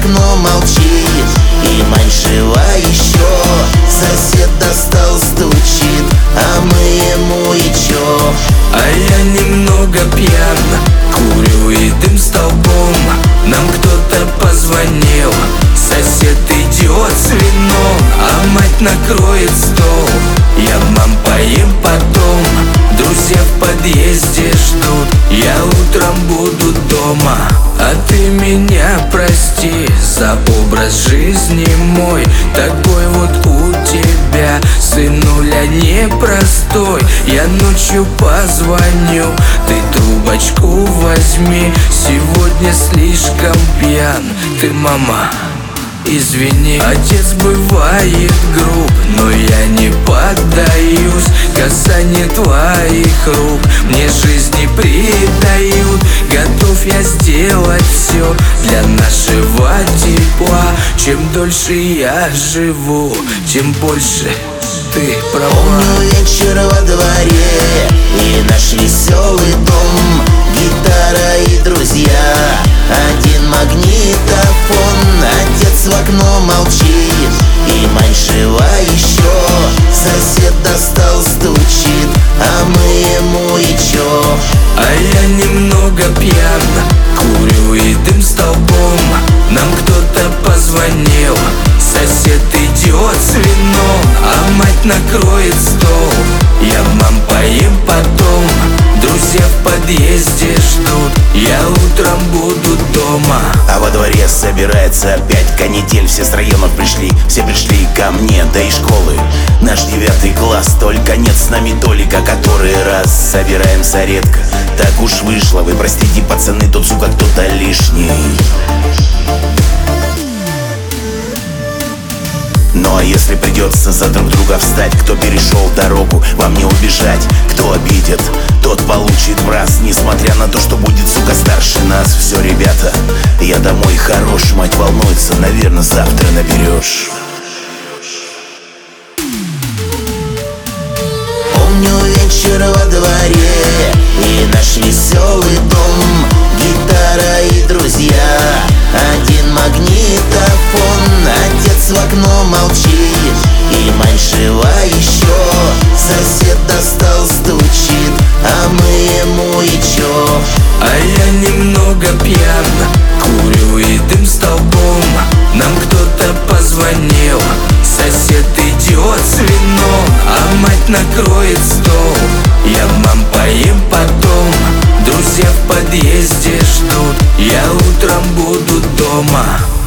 окно молчит, и маньшева еще. Сосед достал, стучит, а мы ему и чё? А я немного пьян, курю и дым столбом. Нам кто-то позвонил, сосед идет с вином, а мать накроет стол. Я, мам, поем потом. Друзья в подъезде ждут, я утром буду дома. А ты меня прости за образ жизни мой, такой вот у тебя, сынуля, непростой. Я ночью позвоню, ты трубочку возьми. Сегодня слишком пьян, ты, мама, извини. Отец бывает груб, но я не поддаюсь. Касание твоих рук мне жизни придают. Готов я сделать все для нашего тепла. Чем дольше я живу, тем больше ты права. Помню вечер во дворе и наш веселый дом, гитара и друзья, один магнитофон. Отец в окно молчит, и маньшева еще. Сосед достал, стучит, а мы ему и чё? А я немного пьян, курю и дым столбом. Нам кто-то позвонил, сосед идет с вином, а мать накроет стол. Я, мам, поем потом. Друзья в подъезде ждут, я утром буду дома. А во дворе собирается опять канитель. Все с районов пришли, все пришли ко мне, да и школы. Наш 9 класс, только нет с нами Толика. Который раз собираемся редко, так уж вышло. Вы простите, пацаны, тут, сука, кто-то лишний. Ну а если придется за друг друга встать, кто перешел дорогу, вам не убежать. Кто обидит, тот получит в раз. Несмотря на то, что будет, сука, старше нас. Все, ребята, я домой хорош. Мать волнуется, наверное, завтра наберешь. Помню вечер во дворе и наш веселый дом, гитара и друзья, один магнитофон. Отец в окно молчит, и маньшева еще. Сосед достал, стучит, а мы ему и чё? А я немного пьян, курю и дым столбом. Нам кто-то позвонил, сосед идет с вином, а мать накроет стол. Я, мам, поем потом. Друзья в подъезде ждут, я утром буду дома.